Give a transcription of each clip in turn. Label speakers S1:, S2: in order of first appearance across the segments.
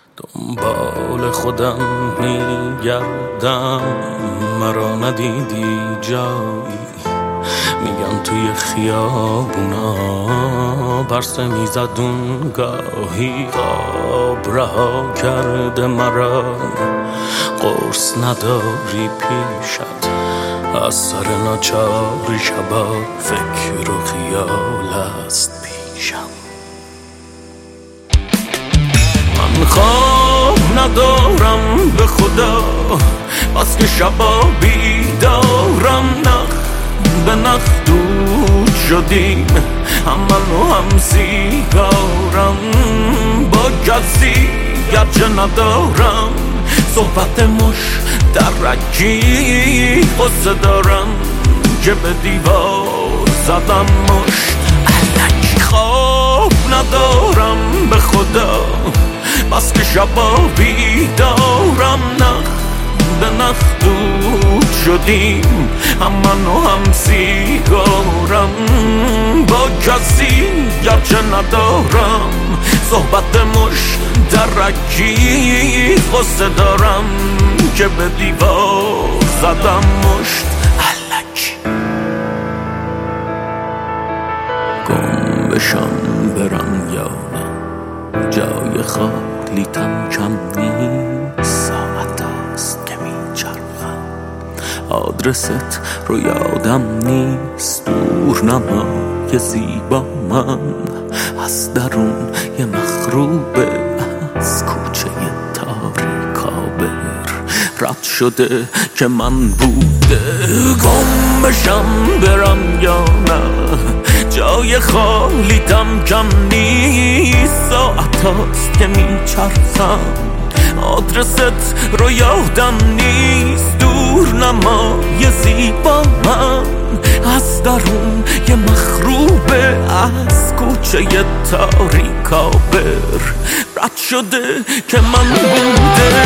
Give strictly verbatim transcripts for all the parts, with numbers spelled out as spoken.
S1: دنبال خودم میگردم، مرا ندیدی جایی. میگن توی خیابونا پرسه میزد اون گاهی. خواب رها کرده مرا، قرص نداری پیشت. از سر ناچاری شبا فکر و خیال است پیشم. من خواب ندارم به خدا، بس که شبا بیدارم. نخ به نخ دود شدیم، هم من و هم سیگارم. با کسی گرچه ندارم صحبت مش درکی، قصه دارم که به دیوار زدم مش الکی. خواب ندارم به خدا، بس که شبا بیدارم. نخ به نخ دود شدیم، هم من و هم سیگارم. با کسی گرچه ندارم صحبت مش درکی، قصه دارم که به دیوار زدم مشت الکی. گم بشم برم یا نه، جای خالیتم کم نیست. ساعت هاست که میچرخم، آدرست رو یادم نیست. دور نمای زیبا من از درون یه مخروبه، از کوچه تاریکابر رد شده که من بوده. گم بشم برم یا نه، جای خالیتم کم نیست. ساعت هاست که میچرخم، آدرست رو یادم نیست. دور نمای زیبا من از درون یه مخروبه، از کوچه تاریکابر رد شده که من بوده.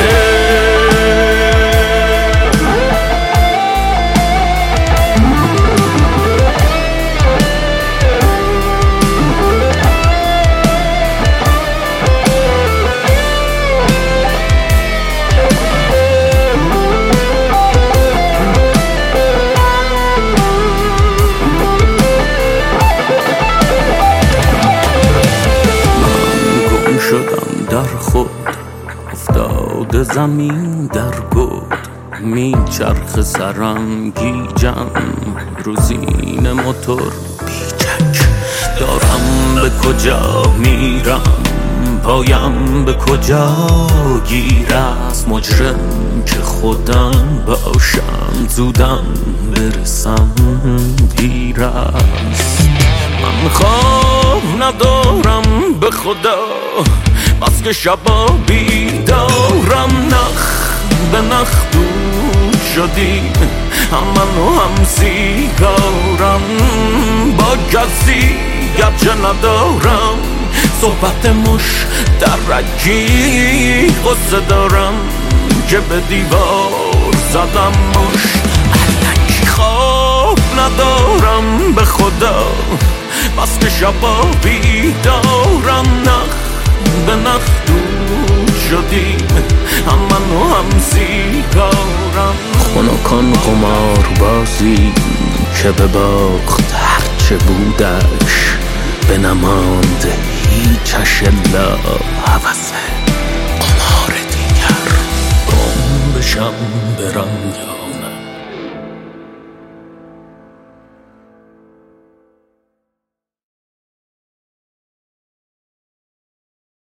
S1: شدم در خود افتاده زمین در گود. میچرخ سرم گیجم، روزین موتور بیچک. دارم به کجا میرم، پایم به کجا گیر است. مجرم که خودم باشم، زودم برسم دیر است. من خواب ندارم به خدا، بس که شبا بیدارم. نخ به نخ دود شدیم، هم من و هم سیگارم. با کسی گرچه ندارم صحبت مش درکی، قصه دارم که به دیوار زدم مش الکی. خواب ندارم به خدا، بس که شبا بیدارم. نخ به نخ دود شدیم، هم من و هم سیگارم. خنکان قمار بازی که به باخت هرچه بودش، به نماند هیچش الا هوس قمار دیگر. گم بشم برم